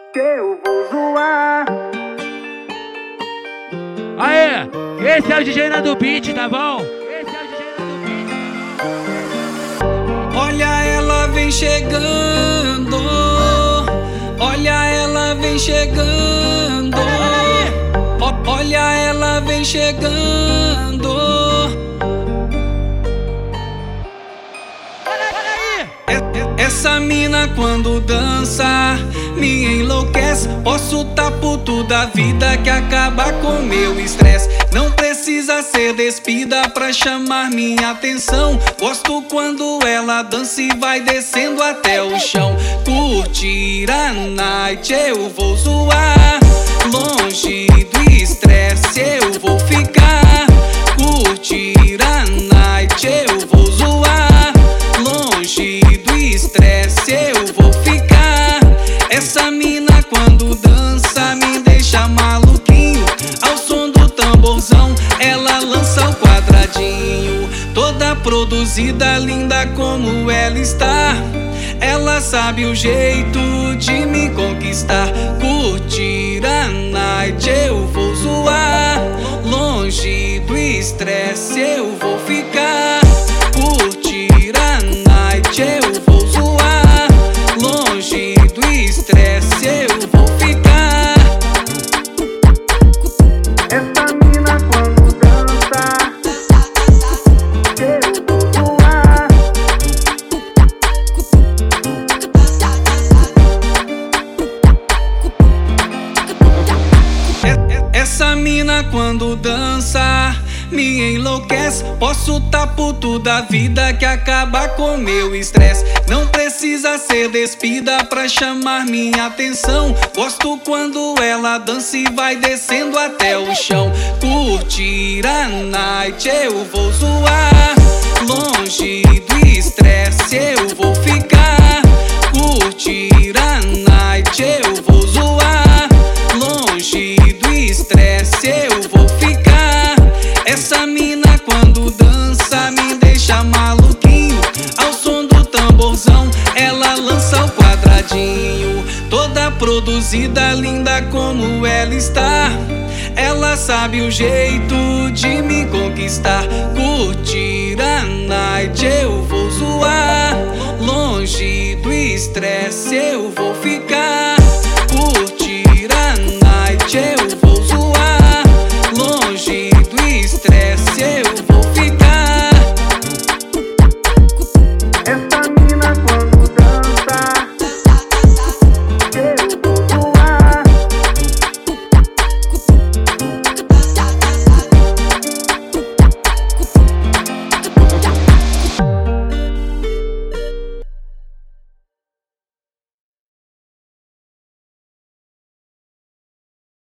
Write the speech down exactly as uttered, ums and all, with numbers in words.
que eu vou zoar. Aê, esse é o D J Nando Beat, tá bom? Esse é o D J Nando Beat, tá bom? Olha ela vem chegando, olha ela vem chegando, o, olha ela vem chegando. Essa mina quando dança me enlouquece. Posso tá puto da vida que acaba com meu estresse. Não precisa ser despida pra chamar minha atenção. Gosto quando ela dança e vai descendo até o chão. Curtir a night, eu vou zoar. Longe do estresse eu vou ficar. Curtir a night, eu vou zoar. Longe do estresse eu vou ficar. Essa mina quando dança me deixa maluquinho. Ao som do tamborzão ela lança o quadradinho. Toda produzida, linda como ela está. Ela sabe o jeito de me conquistar. Curtir a night eu vou zoar. Longe do estresse eu vou ficar. Curtir a night eu vou zoar. Longe do estresse eu vou ficar. Essa mina quando dança, que eu vou zoar. Essa mina quando dança me enlouquece. Posso tá puto da vida que acaba com meu estresse. Não precisa ser despida pra chamar minha atenção. Gosto quando ela dança e vai descendo até o chão. Curtir a night eu vou zoar. Longe do estresse eu vou ficar. Curtir a night eu vou zoar. Longe do estresse eu vou ficar. Essa mina quando dança me deixa maluquinho. Ao som do tamborzão ela lança o quadradinho. Toda produzida, linda como ela está. Ela sabe o jeito de me conquistar. Curtir a night eu vou zoar. Longe do estresse eu